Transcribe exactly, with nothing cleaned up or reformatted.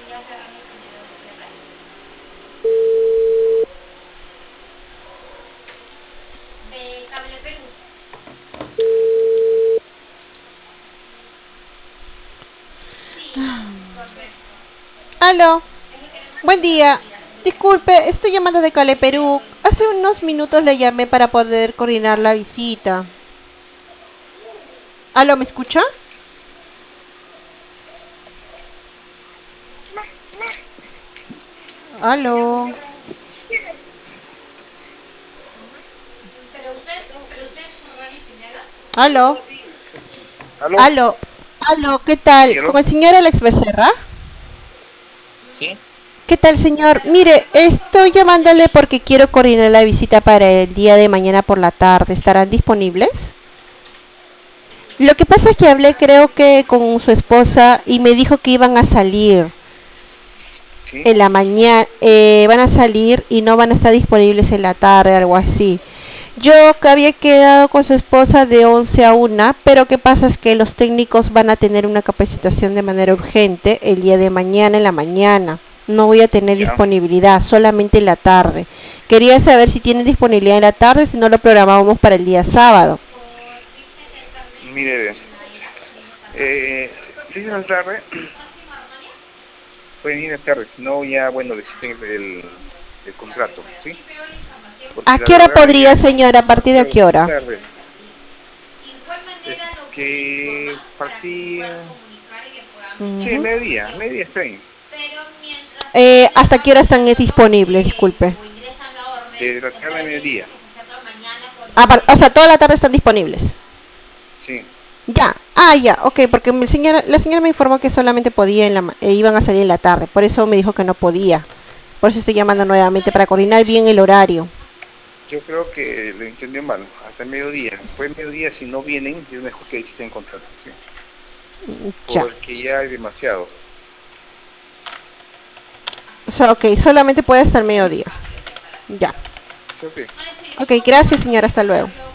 Aló, buen día. Disculpe, estoy llamando de Cale, Perú. Hace unos minutos le llamé para poder coordinar la visita. Aló, ¿me escucha? Aló, aló, ¿Aló? aló, aló, ¿qué Sí, tal? aló. ¿Con el señor Alex Becerra? Sí, ¿Qué tal, señor? Mire, estoy llamándole porque quiero coordinar la visita para el día de mañana por la tarde. ¿Estarán disponibles? Lo que pasa es que hablé, creo que con su esposa y me dijo que iban a salir sí, en la mañana, eh, van a salir y no van a estar disponibles en la tarde, algo así. Yo que había quedado con su esposa de once a una, pero qué pasa es que los técnicos van a tener una capacitación de manera urgente el día de mañana en la mañana. No voy a tener ya. disponibilidad, solamente en la tarde. Quería saber si tienen disponibilidad en la tarde, si no lo programábamos para el día sábado. Mire, eh, si es en la tarde, pueden ir a tarde, si no ya, bueno, deciden el, el, el contrato, ¿sí? ¿A Porque la qué hora verdad podría, ya, señora? ¿A partir de claro, qué hora? tarde, es que partía, sí, Ujú. mediodía, mediodía está bien, Eh, ¿hasta qué hora están eh, disponibles? Disculpe. de la tarde a mediodía, Ah, par- o sea, toda la tarde están disponibles. sí, Ya, ah, ya, ok, porque mi señora, la señora me informó que solamente podía en la, ma- eh, iban a salir en la tarde, por eso me dijo que no podía. Por eso estoy llamando nuevamente para coordinar bien el horario. yo creo que lo entendió mal, hasta mediodía, después de mediodía si no vienen, es mejor que existen contrato, sí, Mm, ya. porque ya hay demasiados, O sea, ok, solamente puede hasta el mediodía. Ya. sí, ok. Ok, gracias señora, hasta luego.